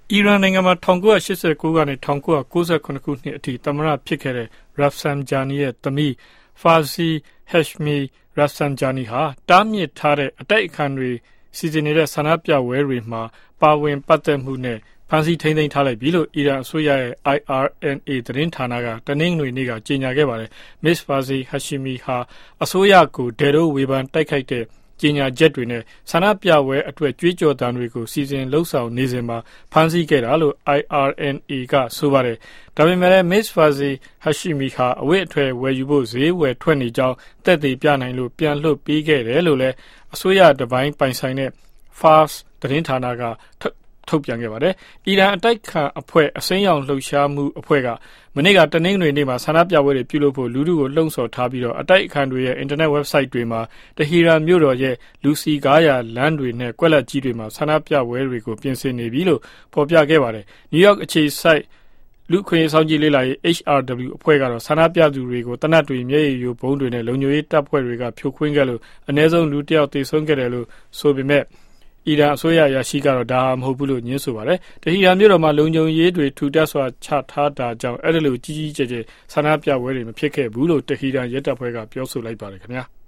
အီရန်နိုင်ငံမှာ1989ကနေ1998ခုနှစ်အထိသမ္မတဖြစ်ခဲ့တဲ့ Rafsanjani ရဲ့သမီး Fawzi Hashemi Rafsanjani ဟာတားမြစ်ထားတဲ့အတိုက်အခံတွေစီစဉ်နေတဲ့ဆန္ဒပြပွဲတွေမှာပါဝင်ပတ်သက်မှုနဲ့ဖမ်းဆီးထိန်းသိမ်းထားလိုက်ပြီလို့အီရန်အစိုးရရဲ့ IRNA သတင်းဌာနကတနင်္ဂနွေနေ့ကကြေညာခဲ့ပါတယ်။ Miss Fawzi Hashemi ဟာအစိုးရကိုဒဲရိုးဝေဖန်တိုက်ခိုက်တဲ့ကြေညာချက်တွေနဲ့ဆန္ဒပြပွဲအတွက်ကြွေးကြော်သံတွေကိုစီစဉ်လှုပ်ဆောင်နေစဉ်မှာဖမ်းဆီးခဲ့တာလို့ IRNA ကဆိုပါတယ်။ဒါပေမဲ့လည်း Miss Fawzi Hashemi ဟာအဝတ်အထည်ဝယ်ယူဖို့ဈေးဝယ်ထွက်နေကြောင်းသက်သေပြနိုင်လို့ပြန်လွှတ်ပေးခဲ့တယ်လို့လည်းအစိုးရတပိုင်းပိုင်ဆိုင်တဲ့ Fars သတင်းဌာနကထုတ်ပြန်ခဲ့ပါတယ်။အီရန်အတိုက်ခံအဖွဲ့အစိမ်းရောင်လှုပ်ရှားမှုအဖွဲ့ကမနေ့ကတနင်္ဂနွေနေ့မှာဆန္ဒပြပွဲတွေပြုလုပ်ဖို့လူထုကိုလှုံ့ဆော်ထားပြီးတော့အတိုက်အခံတွေရဲ့ internet website တွေမှာတဟီရန်မြို့တော်ရဲ့လူစီကားရာလမ်းတွေနဲ့ကွက်လက်ကြီးတွေမှာဆန္ဒပြပွဲတွေကိုပြင်ဆင်နေပြီလို့ဖော်ပြခဲ့ပါတယ်။ New York အခြေစိုက်လူခွင့်ဆောင်ကြည်လေးလာရေး HRW အဖွဲ့ကတော့ဆန္ဒပြသူတွေကိုတနတ်တွေမျက်ရည်ယိုဘုံတွေနဲ့လုံခြုံရေးတပ်ဖွဲ့တွေကဖြိုခွင်းခဲ့လို့အနည်းဆုံးလူတစ်ယောက်သေဆုံးခဲ့တယ်လို့ဆိုပေမဲ့အီရန်အစိုးရရရှိကတော့ဒါမဟုတ်ဘူးလို့ညင်းဆိုပါတယ်။တဟီရန်မြို့တော်မှာလုံခြုံရေးတွေထူထပ်စွာချထားတာကြောင့်အဲ့ဒီလိုကြီးကြီးကျယ်ကျယ်ဆန္ဒပြပွဲတွေမဖြစ်ခဲ့ဘူးလို့တဟီရန်ရဲတပ်ဖွဲ့ကပြောဆိုလိုက်ပါတယ်ခင်ဗျာ။